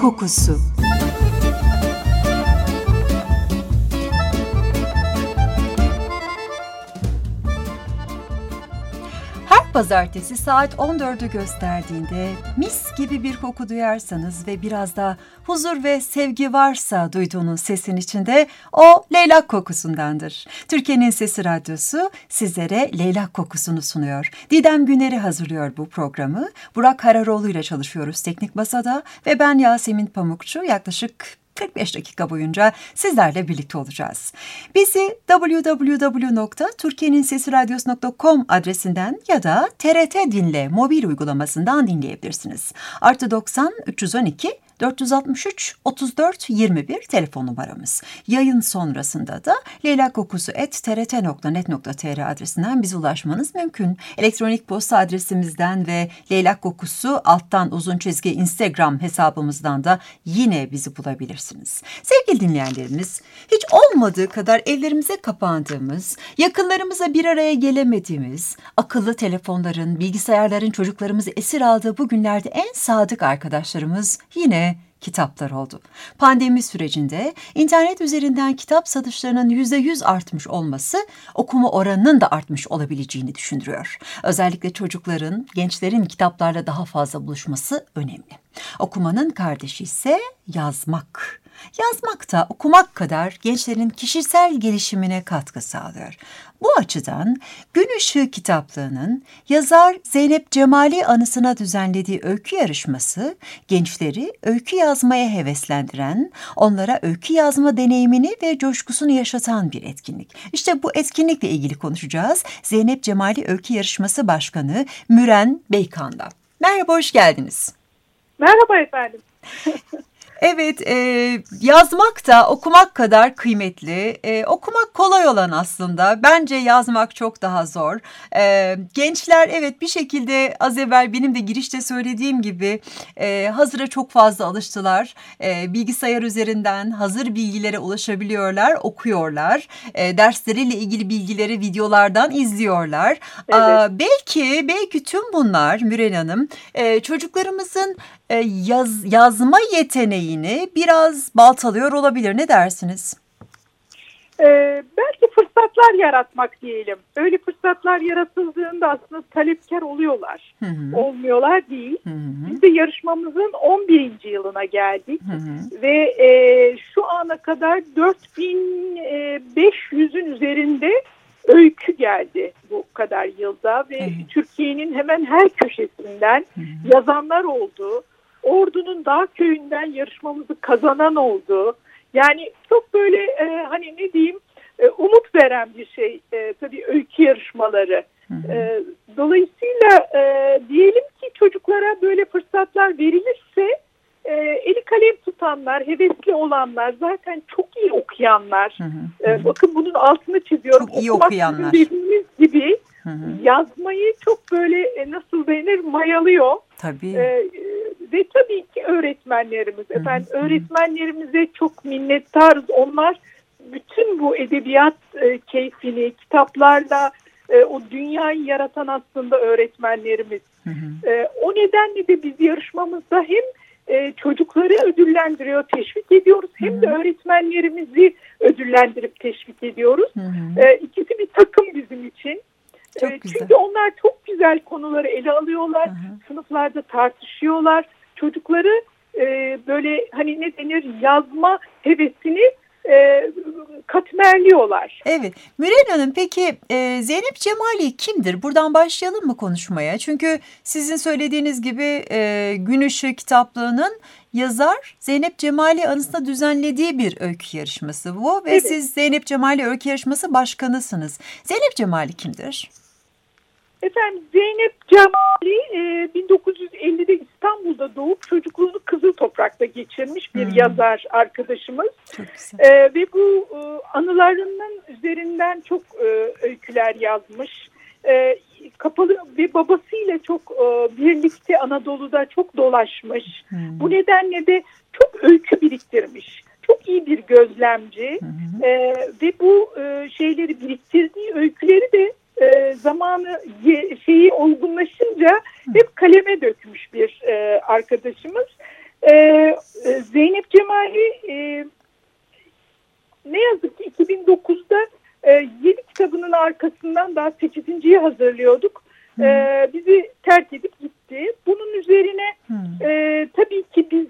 kokusu. Her pazartesi saat 14'ü gösterdiğinde mis gibi bir koku duyarsanız ve biraz da huzur ve sevgi varsa duyduğunuz sesin içinde o leylak kokusundandır. Türkiye'nin Sesi Radyosu sizlere leylak kokusunu sunuyor. Didem Güner'i hazırlıyor bu programı. Burak Hararoğlu ile çalışıyoruz teknik masada ve ben Yasemin Pamukçu yaklaşık 45 dakika boyunca sizlerle birlikte olacağız. Bizi www.turkiyeninsesiradyosu.com adresinden ya da TRT Dinle mobil uygulamasından dinleyebilirsiniz. +90 312 463 34 21 telefon numaramız. Yayın sonrasında da leylakkokusu@trt.net.tr adresinden bize ulaşmanız mümkün. Elektronik posta adresimizden ve leylakkokusu_uzun Instagram hesabımızdan da yine bizi bulabilirsiniz. Sevgili dinleyenlerimiz, hiç olmadığı kadar evlerimize kapandığımız, yakınlarımıza bir araya gelemediğimiz, akıllı telefonların, bilgisayarların çocuklarımızı esir aldığı bu günlerde en sadık arkadaşlarımız yine kitaplar oldu. Pandemi sürecinde internet üzerinden kitap satışlarının %100 artmış olması okuma oranının da artmış olabileceğini düşündürüyor. Özellikle çocukların, gençlerin kitaplarla daha fazla buluşması önemli. Okumanın kardeşi ise yazmak. Yazmak da okumak kadar gençlerin kişisel gelişimine katkı sağlıyor. Bu açıdan Gün Işığı kitaplığının yazar Zeynep Cemali anısına düzenlediği öykü yarışması, gençleri öykü yazmaya heveslendiren, onlara öykü yazma deneyimini ve coşkusunu yaşatan bir etkinlik. İşte bu etkinlikle ilgili konuşacağız. Zeynep Cemali Öykü Yarışması Başkanı Müren Beykan'la. Merhaba, hoş geldiniz. Merhaba efendim. Evet, yazmak da okumak kadar kıymetli. Okumak kolay olan aslında. Bence yazmak çok daha zor. Gençler evet bir şekilde az evvel benim de girişte söylediğim gibi hazıra çok fazla alıştılar. Bilgisayar üzerinden hazır bilgilere ulaşabiliyorlar, okuyorlar. Dersleriyle ilgili bilgileri videolardan izliyorlar. Evet. Belki tüm bunlar Müren Hanım çocuklarımızın yazma yeteneğini biraz baltalıyor olabilir. Ne dersiniz? Belki fırsatlar yaratmak diyelim. Öyle fırsatlar yaratıldığında aslında talepkar oluyorlar. Hı-hı. Olmuyorlar değil. Hı-hı. Biz de yarışmamızın 11. yılına geldik. Hı-hı. Ve şu ana kadar 4500'ün üzerinde öykü geldi bu kadar yılda. Ve Türkiye'nin hemen her köşesinden yazanlar oldu. Ordu'nun dağ köyünden yarışmamızı kazanan oldu. Yani çok böyle hani ne diyeyim umut veren bir şey tabii öykü yarışmaları. Dolayısıyla diyelim ki çocuklara böyle fırsatlar verilirse eli kalem tutanlar, hevesli olanlar, zaten çok iyi okuyanlar. Bakın bunun altını çiziyorum. Çok iyi okuyanlar. Dediğimiz gibi yazmayı çok böyle nasıl denir mayalıyor. Tabii. Ve tabii ki öğretmenlerimiz. Öğretmenlerimize çok minnettarız. Onlar bütün bu edebiyat keyfini kitaplarla o dünyayı yaratan aslında öğretmenlerimiz. O nedenle de biz yarışmamızda hem çocukları ödüllendiriyor, teşvik ediyoruz. Hem de öğretmenlerimizi ödüllendirip teşvik ediyoruz. İkisi bir takım bizim için. Çünkü onlar çok güzel konuları ele alıyorlar. Sınıflarda tartışıyorlar. Çocukları böyle hani ne denir yazma hevesini katmerliyorlar. Evet. Müren Hanım peki Zeynep Cemali kimdir? Buradan başlayalım mı konuşmaya? Çünkü sizin söylediğiniz gibi Gün Işığı kitaplığının yazar Zeynep Cemali anısına düzenlediği bir öykü yarışması bu. Ve siz Zeynep Cemali Öykü Yarışması Başkanısınız. Zeynep Cemali kimdir? Efendim Zeynep Cemali 1950'de İstanbul'da doğup çocukluğunu Kızıltoprak'ta geçirmiş bir yazar arkadaşımız. Ve bu anılarının üzerinden çok öyküler yazmış. Kapalı ve babasıyla çok birlikte Anadolu'da çok dolaşmış. Bu nedenle de çok öykü biriktirmiş. Çok iyi bir gözlemci ve bu şeyleri biriktirdiği öyküleri de zamanı olgunlaşınca hep kaleme dökmüş bir arkadaşımız. Zeynep Cemal'i ne yazık ki 2009'da 7 kitabının arkasından daha 8.'yi hazırlıyorduk. Bizi terk edip gitti. Bunun üzerine tabii ki biz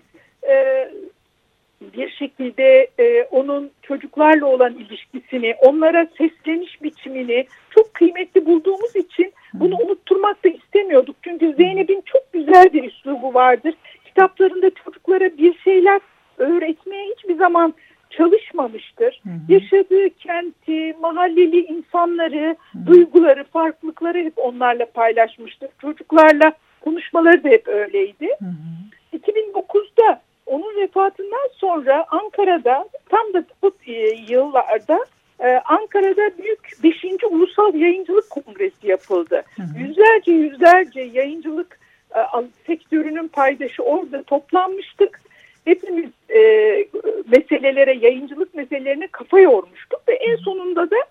bir şekilde onun çocuklarla olan ilişkisini, onlara sesleniş biçimini çok kıymetli bulduğumuz için bunu unutturmak da istemiyorduk. Çünkü Zeynep'in çok güzel bir üslubu vardır. Kitaplarında çocuklara bir şeyler öğretmeye hiçbir zaman çalışmamıştır. Yaşadığı kenti, mahalleli insanları, duyguları, farklılıkları hep onlarla paylaşmıştır. Çocuklarla konuşmaları da hep öyleydi. 2009'da onun vefatından sonra Ankara'da, tam da bu yıllarda Ankara'da büyük 5. Ulusal Yayıncılık Kongresi yapıldı. Yüzlerce yayıncılık sektörünün paydaşı orada toplanmıştık. Hepimiz meselelere, yayıncılık meselelerine kafa yormuştuk ve en sonunda da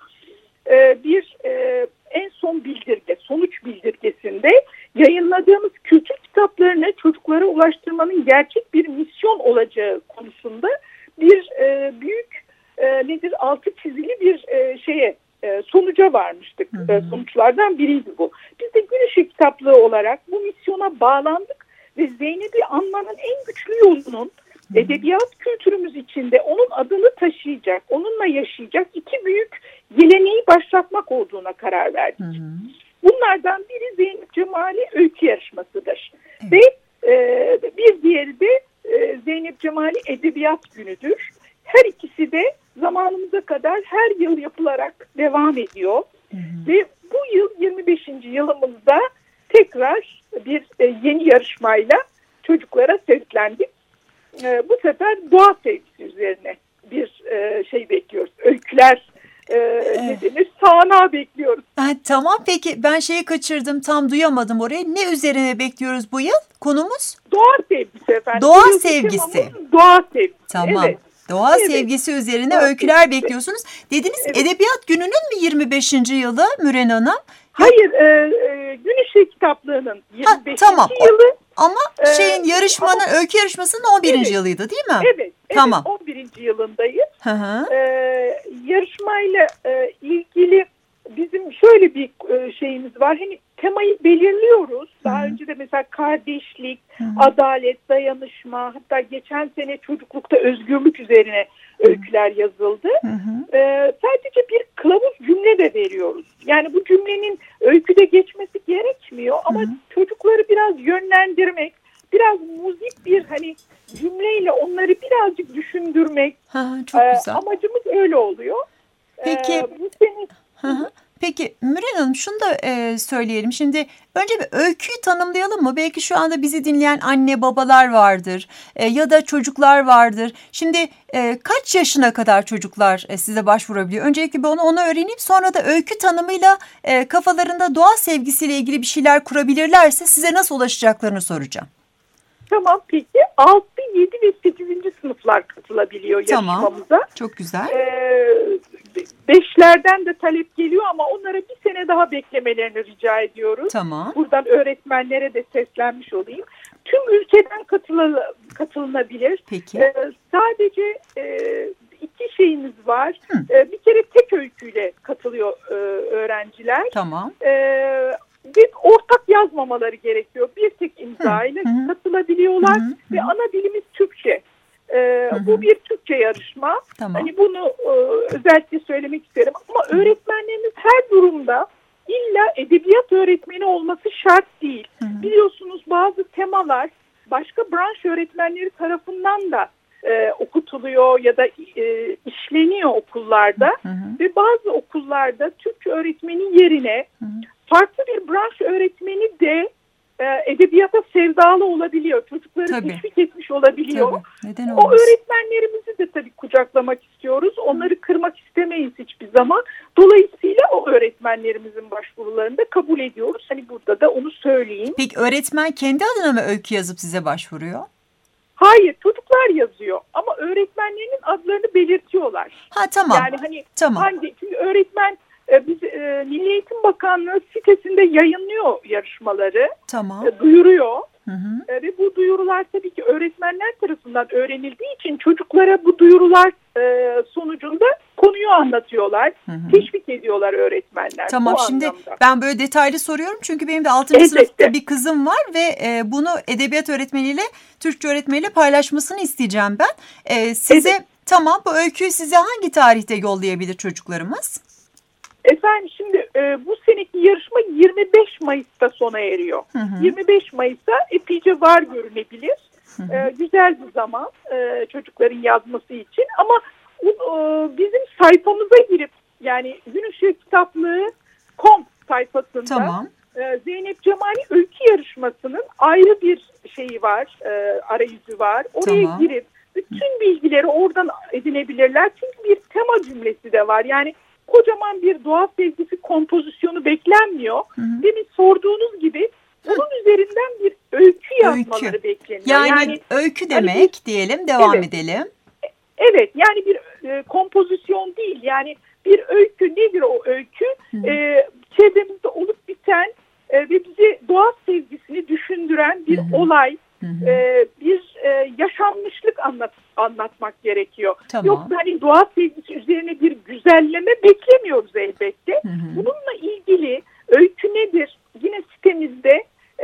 en son bildirge, sonuç bildirgesinde yayınladığımız kültür kitaplarını çocuklara ulaştırmanın gerçek bir misyon olacağı konusunda bir büyük altı çizili bir sonuca varmıştık. Sonuçlardan biriydi bu. Biz de Gün Işığı kitaplığı olarak bu misyona bağlandık ve Zeynep'i anmanın en güçlü yolunun edebiyat kültürümüz içinde onun adını taşıyacak, onunla yaşayacak iki büyük geleneği başlatmak olduğuna karar verdik. Bunlardan biri Zeynep Cemal'i öykü yarışmasıdır. Ve bir diğeri de Zeynep Cemal'i edebiyat günüdür. Her ikisi de zamanımıza kadar her yıl yapılarak devam ediyor. Ve bu yıl 25. yılımızda tekrar bir yeni yarışmayla çocuklara seslendik. Bu sefer doğa sevgisi üzerine bir bekliyoruz. Öyküler ne denir? Sahna bekliyoruz. Tamam, peki ben şeyi kaçırdım, tam duyamadım orayı. Ne üzerine bekliyoruz bu yıl? Konumuz? Doğa sevgisi efendim. Doğa sevgisi. Doğa sevgisi. Tamam. Evet. Doğa sevgisi üzerine öyküler bekliyorsunuz. Dediniz Edebiyat Günü'nün mü 25. yılı Müren Hanım? Hayır, Gün Işığı kitaplığının 25. yılı. Ama öykü yarışmasının 11. yılıydı değil mi? Evet, tamam. 11. yılındayız. Yarışmayla ilgili bizim şöyle bir şeyimiz var. Hani temayı belirliyoruz. Daha önce de mesela kardeşlik, adalet, dayanışma, hatta geçen sene çocuklukta özgürlük üzerine öyküler yazıldı. Sadece bir kılavuz cümle de veriyoruz. Yani bu cümlenin öyküde geçmesi gerekmiyor ama çocukları biraz yönlendirmek, biraz müzik bir cümleyle onları birazcık düşündürmek. Çok güzel. Amacımız öyle oluyor. Peki. Bu senin... Peki Müren Hanım, şunu da söyleyelim. Şimdi önce bir öyküyü tanımlayalım mı? Belki şu anda bizi dinleyen anne babalar vardır ya da çocuklar vardır. Şimdi kaç yaşına kadar çocuklar size başvurabiliyor? Öncelikle onu öğreneyim. Sonra da öykü tanımıyla kafalarında doğa sevgisiyle ilgili bir şeyler kurabilirlerse size nasıl ulaşacaklarını soracağım. Tamam, peki. 6, 7 ve 8. sınıflar katılabiliyor yarışmamıza. Tamam, çok güzel. 5'lerden de talep geliyor ama onlara bir sene daha beklemelerini rica ediyoruz. Tamam. Buradan öğretmenlere de seslenmiş olayım. Tüm ülkeden katılınabilir. Peki. Sadece 2 şeyimiz var. Bir kere tek öyküyle katılıyor öğrenciler. Tamam. Bir ortak yazmamaları gerekiyor. Bir tek imza ile katılabiliyorlar ve ana dilimiz Türkçe. Bu bir Türkçe yarışma. Tamam. Bunu özellikle söylemek isterim. Ama öğretmenlerimiz her durumda illa edebiyat öğretmeni olması şart değil. Biliyorsunuz bazı temalar başka branş öğretmenleri tarafından da okutuluyor ya da işleniyor okullarda. Ve bazı okullarda Türkçe öğretmeni yerine farklı bir branş öğretmeni de edebiyata sevdalı olabiliyor. Çocukları teşvik etmiş olabiliyor. O öğretmenlerimizi de tabii kucaklamak istiyoruz. Onları kırmak istemeyiz hiçbir zaman. Dolayısıyla o öğretmenlerimizin başvurularını da kabul ediyoruz. Burada da onu söyleyeyim. Peki öğretmen kendi adına mı öykü yazıp size başvuruyor? Hayır, çocuklar yazıyor ama öğretmenlerinin adlarını belirtiyorlar. Tamam. Yani tamam. Çünkü öğretmen Milli Eğitim Bakanlığı sitesinde yayınlıyor yarışmaları. Tamam. Duyuruyor. Hı hı. Ve bu duyurular tabii ki öğretmenler tarafından öğrenildiği için çocuklara bu duyurular sonucunda konuyu anlatıyorlar. Hı hı. Teşvik ediyorlar öğretmenler. Tamam, bu şimdi anlamda. ben böyle detaylı soruyorum çünkü benim de 6. sınıfta bir kızım var ve bunu edebiyat öğretmeniyle, Türkçe öğretmeniyle paylaşmasını isteyeceğim ben. Size tamam, bu öyküyü size hangi tarihte yollayabilir çocuklarımız? Efendim şimdi bu seneki yarışma 25 Mayıs'ta sona eriyor. Hı hı. 25 Mayıs'a epeyce var görünebilir. Hı hı. Güzel bir zaman çocukların yazması için ama bizim sayfamıza girip yani Gün Işığı Kitaplığı.com sayfasında Tamam. Zeynep Cemali öykü yarışmasının ayrı bir şeyi var, arayüzü var. Oraya Tamam. girip bütün bilgileri oradan edinebilirler. Çünkü bir tema cümlesi de var. Yani kocaman bir doğa sevgisi kompozisyonu beklenmiyor. Hı hı. Demin sorduğunuz gibi bunun üzerinden bir öykü yazmaları bekleniyor. Yani öykü demek diyelim, devam edelim. Evet, yani bir kompozisyon değil. Yani bir öykü nedir o öykü? Çevremizde olup biten ve bizi doğa sevgisini düşündüren bir olay, bir yaşanmışlık anlatmak gerekiyor. Tamam. Yoksa hani doğa sevgisi üzerine bir güzelleme beklemiyoruz elbette. Bununla ilgili öykü nedir? Yine sitemizde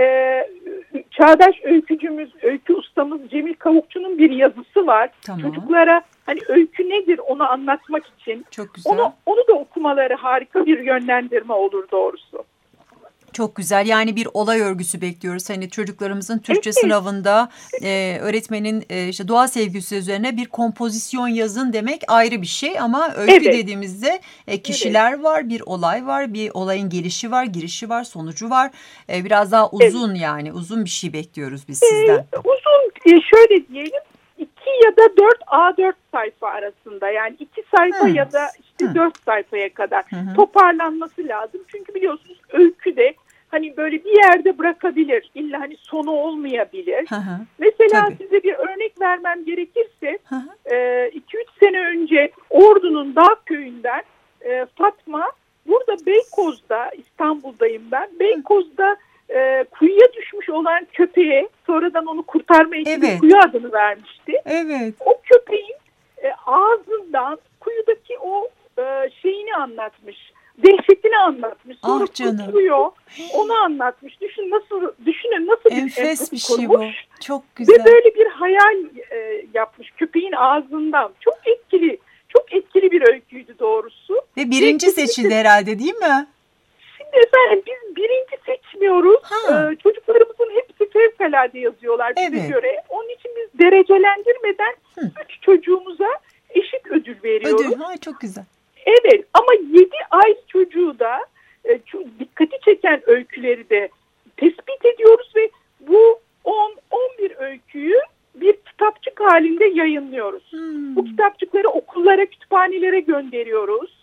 çağdaş öykücümüz, öykü ustamız Cemil Kavukçu'nun bir yazısı var. Tamam. Çocuklara hani öykü nedir onu anlatmak için. Çok güzel. Onu da okumaları harika bir yönlendirme olur doğrusu. Çok güzel. Yani bir olay örgüsü bekliyoruz. Hani çocuklarımızın Türkçe sınavında öğretmenin işte doğa sevgisi üzerine bir kompozisyon yazın demek ayrı bir şey. Ama öykü dediğimizde kişiler var, bir olay var, bir olayın gelişi var, girişi var, sonucu var. Biraz daha uzun yani uzun bir şey bekliyoruz biz sizden. Uzun şöyle diyelim 2 ya da 4 A4 sayfa arasında yani 2 sayfa ya da işte 4 sayfaya kadar toparlanması lazım. Çünkü biliyorsunuz öykü de hani böyle bir yerde bırakabilir. İlla hani sonu olmayabilir. Mesela size bir örnek vermem gerekirse 2-3 sene önce Ordu'nun Dağ Köyü'nden Fatma burada Beykoz'da, İstanbul'dayım ben. Beykoz'da kuyuya düşmüş olan köpeğe sonradan onu kurtarma ekibi kuyu adını vermişti. Evet. O köpeğin ağzından kuyudaki o şeyini anlatmış. Dehşetini anlatmış. Sonra kurtuluyor. Onu anlatmış. Düşünün nasıl enfes bir şey bu. Çok güzel. Ve böyle bir hayal yapmış köpeğin ağzından. Çok etkili bir öyküydü doğrusu. Ve birinci seçildi herhalde değil mi? Şimdi efendim biz birinci seçmiyoruz. Çocuklarımızın hepsi fevkalade yazıyorlar bize göre. Onun için biz derecelendirmeden 3 çocuğumuza eşit ödül veriyoruz. Çok güzel. Evet ama 7 ay çocuğu da dikkati çeken öyküleri de tespit ediyoruz ve bu 10-11 öyküyü bir kitapçık halinde yayınlıyoruz. Bu kitapçıkları okullara, kütüphanelere gönderiyoruz.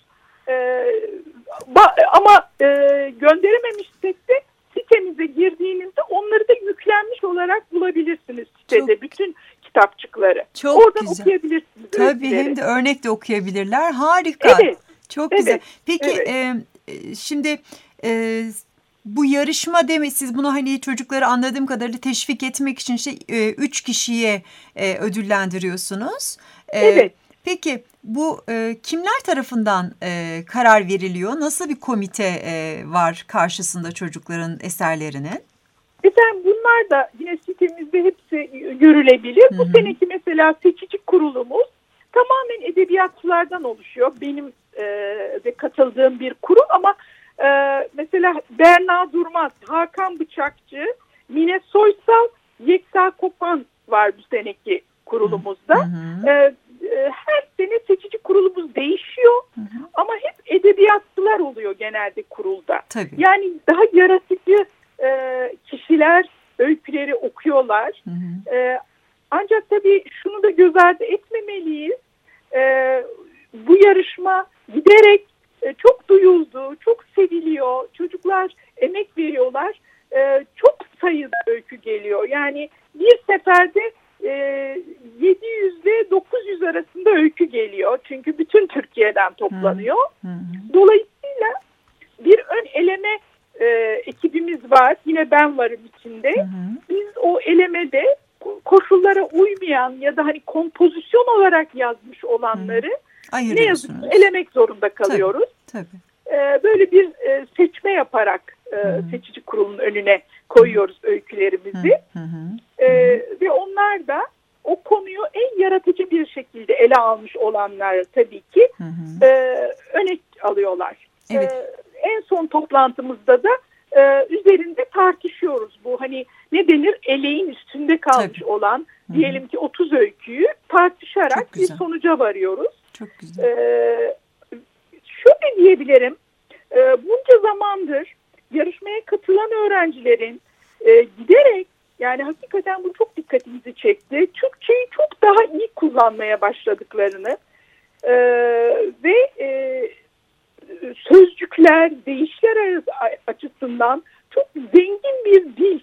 Ama gönderememişsek de sitemize girdiğinizde onları da yüklenmiş olarak bulabilirsiniz sitede. Bütün kitapçıkları. Oradan güzel. Okuyabilirsiniz. Tabii hem de örnek de okuyabilirler. Harika. Evet. Çok güzel. Peki şimdi bu yarışma siz bunu hani çocukları anladığım kadarıyla teşvik etmek için 3 kişiye ödüllendiriyorsunuz. Evet. Peki bu kimler tarafından karar veriliyor? Nasıl bir komite var karşısında çocukların eserlerinin? Efendim bunlar da yine sitemizde hepsi görülebilir. Bu seneki mesela seçici kurulumuz tamamen edebiyatçılardan oluşuyor. Benim de katıldığım bir kurul ama mesela Berna Durmaz, Hakan Bıçakçı, Mine Soysal, Yekta Kopan var bu seneki kurulumuzda. Her sene seçici kurulumuz değişiyor ama hep edebiyatçılar oluyor genelde kurulda. Tabii. Yani daha yaratıcı kişiler öyküleri okuyorlar. Ancak tabii şunu da göz ardı etmemeliyiz. Bu yarışma giderek çok duyuldu, çok seviliyor. Çocuklar emek veriyorlar. Çok sayıda öykü geliyor. Yani bir seferde 700 ile 900 arasında öykü geliyor. Çünkü bütün Türkiye'den toplanıyor. Dolayısıyla bir ön eleme ekibimiz elememiz var. Yine ben varım içinde. Hı hı. Biz o elemede koşullara uymayan ya da hani kompozisyon olarak yazmış olanları ne yazık ki elemek zorunda kalıyoruz. Tabii, tabii. Böyle bir seçme yaparak seçici kurulun önüne koyuyoruz öykülerimizi. Ve onlar da o konuyu en yaratıcı bir şekilde ele almış olanlar tabii ki öne alıyorlar. Evet. En son toplantımızda da üzerinde tartışıyoruz. Bu hani ne denir, eleğin üstünde kalmış olan diyelim ki 30 öyküyü tartışarak bir sonuca varıyoruz. Çok güzel. Şöyle diyebilirim, bunca zamandır yarışmaya katılan öğrencilerin giderek, yani hakikaten bu çok dikkatimizi çekti, Türkçeyi çok daha iyi kullanmaya başladıklarını ve sözcükler, deyişler açısından çok zengin bir dil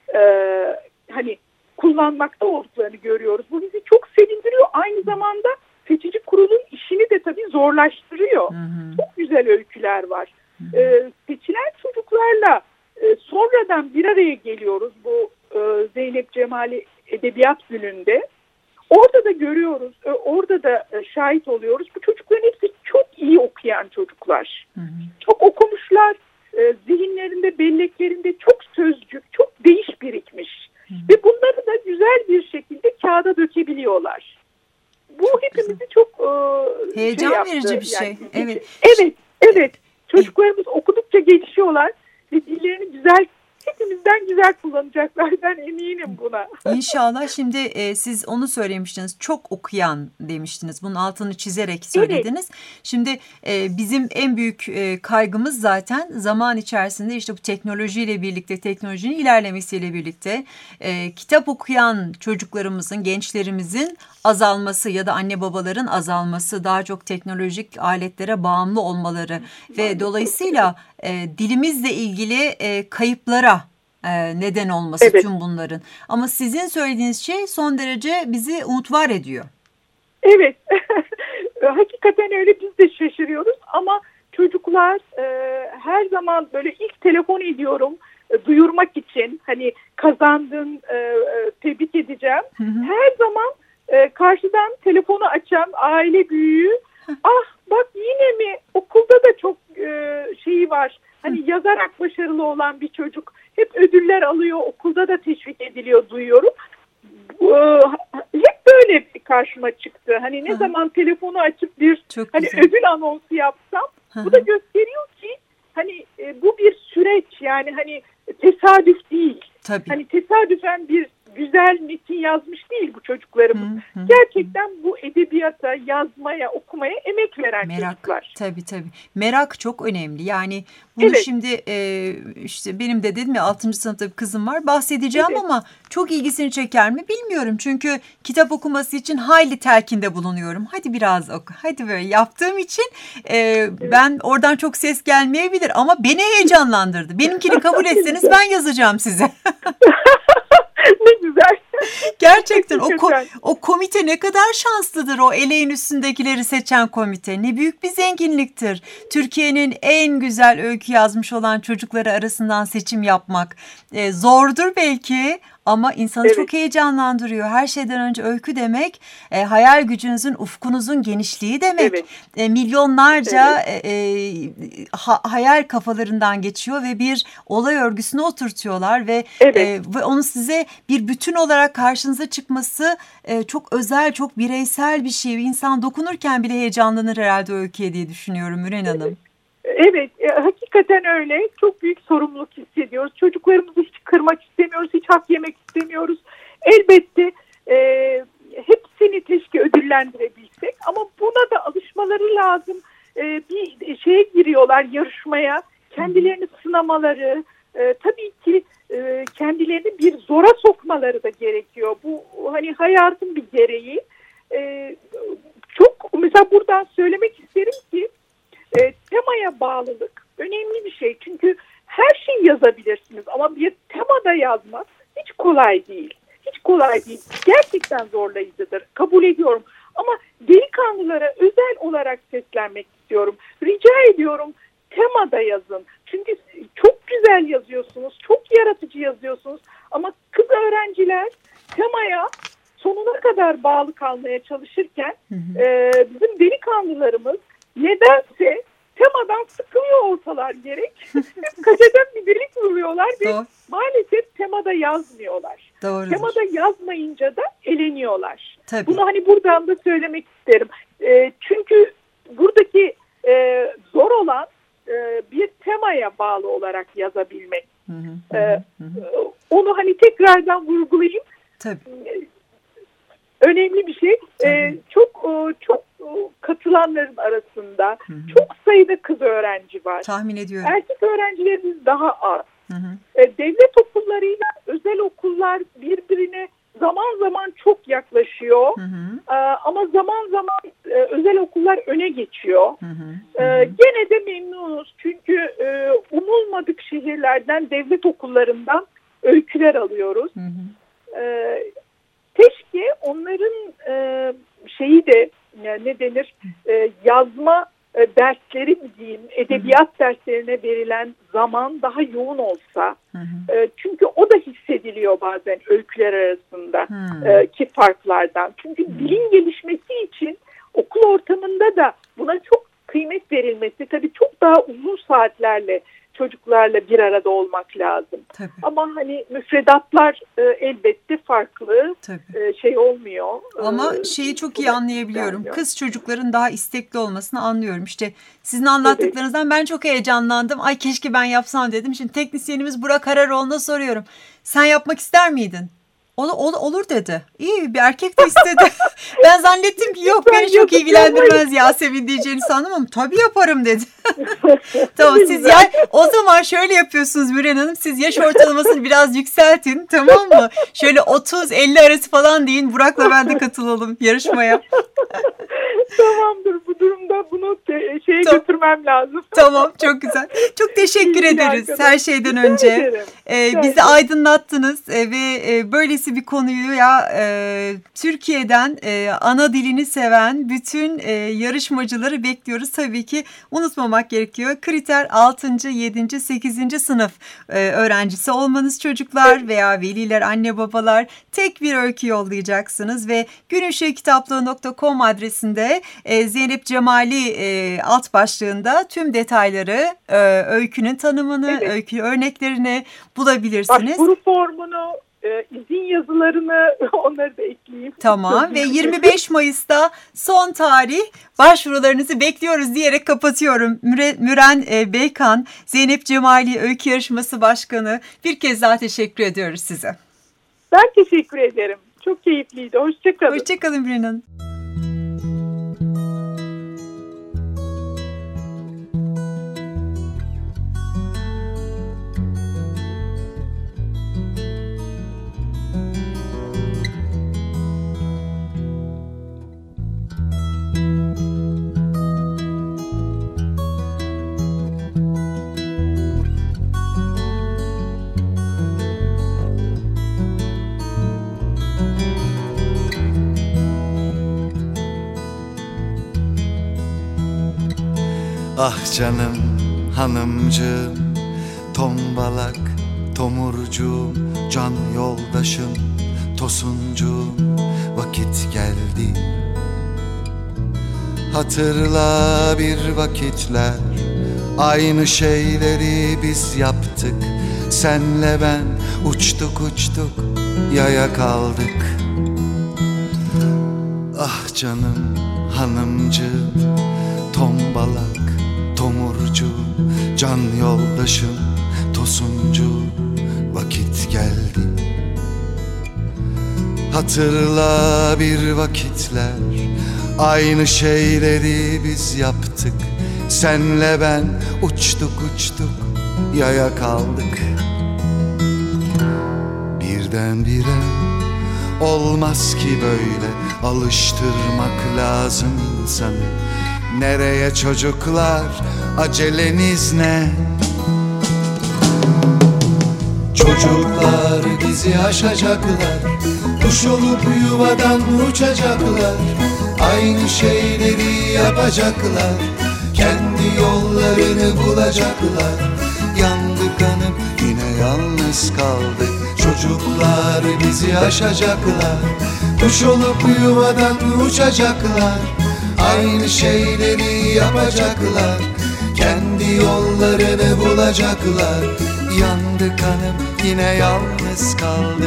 hani kullanmakta olduklarını görüyoruz. Bu bizi çok sevindiriyor. Aynı zamanda seçici kurulun işini de tabii zorlaştırıyor. Çok güzel öyküler var. Seçilen çocuklarla sonradan bir araya geliyoruz bu Zeynep Cemali Edebiyat Günü'nde. Orada da görüyoruz, orada da şahit oluyoruz. Bu çocukların hepsi çok iyi okuyan çocuklar. Çok okumuşlar, zihinlerinde, belleklerinde çok sözcük, çok deyiş birikmiş. Ve bunları da güzel bir şekilde kağıda dökebiliyorlar. Bu çok hepimizi güzel. Çok heyecan verici bir şey. Evet. Evet. Çocuklarımız okudukça gelişiyorlar ve dillerini güzel, hepimizden güzel kullanacaklar. Ben eminim buna. İnşallah. Şimdi siz onu söylemiştiniz. Çok okuyan demiştiniz. Bunun altını çizerek söylediniz. Evet. Şimdi bizim en büyük kaygımız zaten zaman içerisinde işte bu teknolojiyle birlikte, teknolojinin ilerlemesiyle birlikte kitap okuyan çocuklarımızın, gençlerimizin azalması ya da anne babaların azalması, daha çok teknolojik aletlere bağımlı olmaları ve dolayısıyla dilimizle ilgili kayıplara neden olması tüm bunların. Ama sizin söylediğiniz şey son derece bizi umutvar ediyor. Evet. Hakikaten öyle, biz de şaşırıyoruz ama çocuklar her zaman böyle ilk telefon ediyorum duyurmak için, hani kazandın, tebrik edeceğim. Her zaman karşıdan telefonu açan aile büyüğü, ah bak yine mi, okulda da çok şeyi var. Hani yazarak başarılı olan bir çocuk hep ödüller alıyor, okulda da teşvik ediliyor, duyuyorum. Hep böyle karşıma çıktı. Hani ne zaman telefonu açıp bir hani ödül anonsu yapsam, bu da gösteriyor ki hani bu bir süreç, yani hani tesadüf değil. Tabii. Hani tesadüfen bir güzel metin yazmış değil bu çocuklarımız. Gerçekten bu edebiyata, yazmaya, okumaya emek veren çocuklar. Tabii. Merak çok önemli. Yani bunu şimdi işte benim de dedim ya 6. sınıfta bir kızım var. Bahsedeceğim ama çok ilgisini çeker mi bilmiyorum. Çünkü kitap okuması için hayli telkinde bulunuyorum. Hadi biraz oku. Hadi böyle yaptığım için ben oradan çok ses gelmeyebilir ama beni heyecanlandırdı. Benimkini kabul etseniz ben yazacağım size. Ne güzel. Gerçekten o komite ne kadar şanslıdır, o eleğin üstündekileri seçen komite. Ne büyük bir zenginliktir. Türkiye'nin en güzel öykü yazmış olan çocukları arasından seçim yapmak. Zordur belki ama insanı çok heyecanlandırıyor. Her şeyden önce öykü demek hayal gücünüzün, ufkunuzun genişliği demek. Milyonlarca hayal kafalarından geçiyor ve bir olay örgüsüne oturtuyorlar ve onu size bir bütün olarak karşınıza çıkması çok özel, çok bireysel bir şey. İnsan dokunurken bile heyecanlanır herhalde öyküye diye düşünüyorum Müren Hanım. Evet, hakikaten öyle. Çok büyük sorumluluk hissediyoruz. Çocuklarımızı hiç kırmak istemiyoruz, hiç hak yemek istemiyoruz. Elbette hepsini keşke ödüllendirebilsek ama buna da alışmaları lazım. Bir şeye giriyorlar, yarışmaya, kendilerini sınamaları, tabii ki kendilerini bir zora sokmaları da gerekiyor. Bu hani hayatın bir gereği. Çok mesela buradan söylemek isterim ki temaya bağlılık önemli bir şey. Çünkü her şeyi yazabilirsiniz ama bir temada yazmak hiç kolay değil. Hiç kolay değil. Gerçekten zorlayıcıdır. Kabul ediyorum. Ama delikanlılara özel olarak seslenmek istiyorum. Rica ediyorum, temada yazın. Çünkü çok güzel yazıyorsunuz, çok yaratıcı yazıyorsunuz. Ama kız öğrenciler temaya sonuna kadar bağlı kalmaya çalışırken bizim delikanlılarımız nedense temadan sıkılıyor olsalar gerek. Kaçacak bir delik buluyorlar ve maalesef temada yazmıyorlar. Doğrudur. Temada yazmayınca da eleniyorlar. Tabii. Bunu hani buradan da söylemek isterim. Çünkü buradaki zor olan bir temaya bağlı olarak yazabilmek. Onu hani tekrardan vurgulayayım. Tabii. Önemli bir şey. Çok katılanların arasında çok sayıda kız öğrenci var. Tahmin ediyorum. Erkek öğrencilerimiz daha az. Devlet okullarıyla özel okullar birbirine zaman zaman çok yaklaşıyor. Ama zaman zaman özel okullar öne geçiyor. Gene de memnunuz. Çünkü umulmadık şehirlerden, devlet okullarından öyküler alıyoruz. Keşke onların şeyi de ne denir yazma dersleri mi diyeyim, edebiyat derslerine verilen zaman daha yoğun olsa. Çünkü o da hissediliyor bazen öyküler arasında ki farklardan. Çünkü dilin gelişmesi için okul ortamında da buna çok kıymet verilmesi, tabii çok daha uzun saatlerle çocuklarla bir arada olmak lazım. Tabii. Ama hani müfredatlar elbette farklı. Şey olmuyor. Ama şeyi çok iyi anlayabiliyorum. Kız çocukların daha istekli olmasını anlıyorum. İşte sizin anlattıklarınızdan ben çok heyecanlandım. Ay keşke ben yapsam dedim. Şimdi teknisyenimiz Burak Hararoğlu'na soruyorum. Sen yapmak ister miydin? Olur dedi. İyi bir erkek de istedi. Ben zannettim ki yok beni çok ilgilendirmez Yasemin diyeceğini sandım ama tabii yaparım dedi. Tamam siz o zaman şöyle yapıyorsunuz Müren Hanım, siz yaş ortalamasını biraz yükseltin, tamam mı? Şöyle 30-50 arası falan deyin, Burak'la ben de katılalım yarışmaya. Tamamdır, bu durumda bunu götürmem lazım. Tamam, çok güzel. Çok teşekkür ederiz her şeyden önce. Bizi aydınlattınız ve böylesi bir konuyu Türkiye'den ana dilini seven bütün yarışmacıları bekliyoruz. Tabii ki unutmamak gerekiyor. Kriter 6. 7. 8. sınıf öğrencisi olmanız çocuklar veya veliler, anne babalar, tek bir öykü yollayacaksınız ve günüşeğkitaplığı.com adresinde Zeynep Cemali alt başlığında tüm detayları, öykünün tanımını, öykü örneklerini bulabilirsiniz. Başvuru formunu, izin yazılarını onları da ekleyeyim. Tamam ve 25 Mayıs'ta son tarih, başvurularınızı bekliyoruz diyerek kapatıyorum. Müren Beykan, Zeynep Cemali Öykü Yarışması Başkanı, bir kez daha teşekkür ediyoruz size. Ben teşekkür ederim. Çok keyifliydi. Hoşçakalın. Hoşçakalın Müren Hanım. Ah canım hanımcığım, tombalak tomurcuğum, can yoldaşım, tosuncuğum, vakit geldi. Hatırla bir vakitler, aynı şeyleri biz yaptık. Senle ben uçtuk yaya kaldık. Ah canım hanımcığım, tombalak tomurcuğum, can yoldaşım, tosuncuğum, vakit geldi. Hatırla bir vakitler, aynı şeyleri biz yaptık. Senle ben uçtuk yaya kaldık. Birdenbire olmaz ki böyle, alıştırmak lazım insanı. Nereye çocuklar, aceleniz ne? Çocuklar bizi aşacaklar, kuş olup yuvadan uçacaklar. Aynı şeyleri yapacaklar, kendi yollarını bulacaklar. Yandı kanım yalnız kaldık. Çocuklar bizi aşacaklar, kuş olup yuvadan uçacaklar. Aynı şeyleri yapacaklar, kendi yollarını bulacaklar. Yandık hanım, yine yalnız kaldık.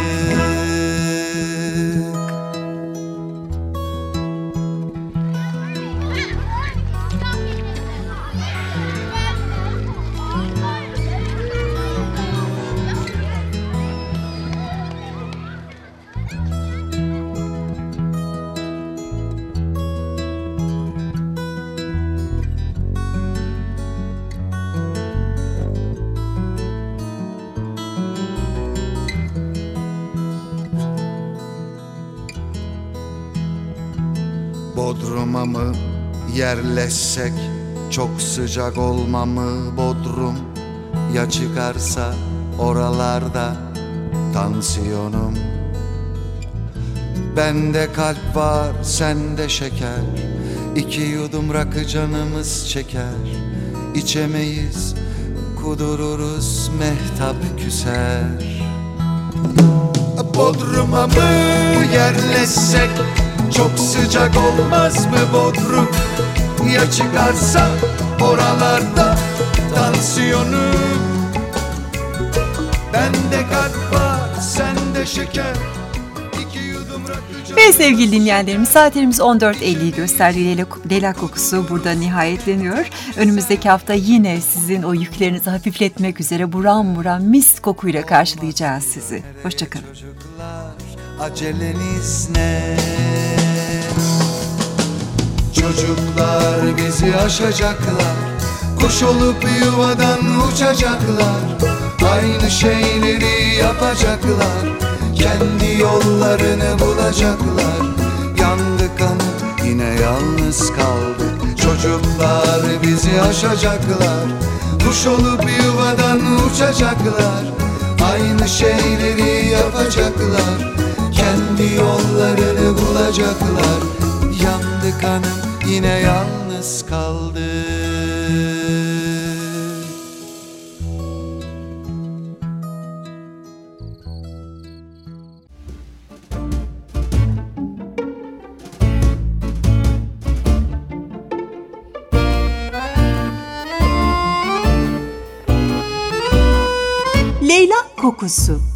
Bodrum'a mı yerleşsek, çok sıcak olma mı Bodrum? Ya çıkarsa oralarda tansiyonum. Bende kalp var, sende şeker, 2 yudum rakı canımız çeker. İçemeyiz, kudururuz, mehtap küser. Bodrum'a mı yerleşsek, çok sıcak olmaz mı Bodrum? Ya çıkarsa oralarda tansiyonum. Bende kalp var, sende şeker, 2 yudum rakı. Ve sevgili dinleyenlerimiz, saatlerimiz 14.50'yi gösterdi. Leyla Kokusu burada nihayetleniyor. Önümüzdeki hafta yine sizin o yüklerinizi hafifletmek üzere buram buram mis kokuyla karşılayacağız sizi. Hoşçakalın. Aceleniz ne? Çocuklar bizi aşacaklar, kuş olup yuvadan uçacaklar. Aynı şeyleri yapacaklar, kendi yollarını bulacaklar. Yandık hanım, yine yalnız kaldık. Çocuklar bizi aşacaklar, kuş olup yuvadan uçacaklar. Aynı şeyleri yapacaklar, kendi yollarını bulacaklar. Yandık hanım, yine yalnız kaldık. Leyla Kokusu.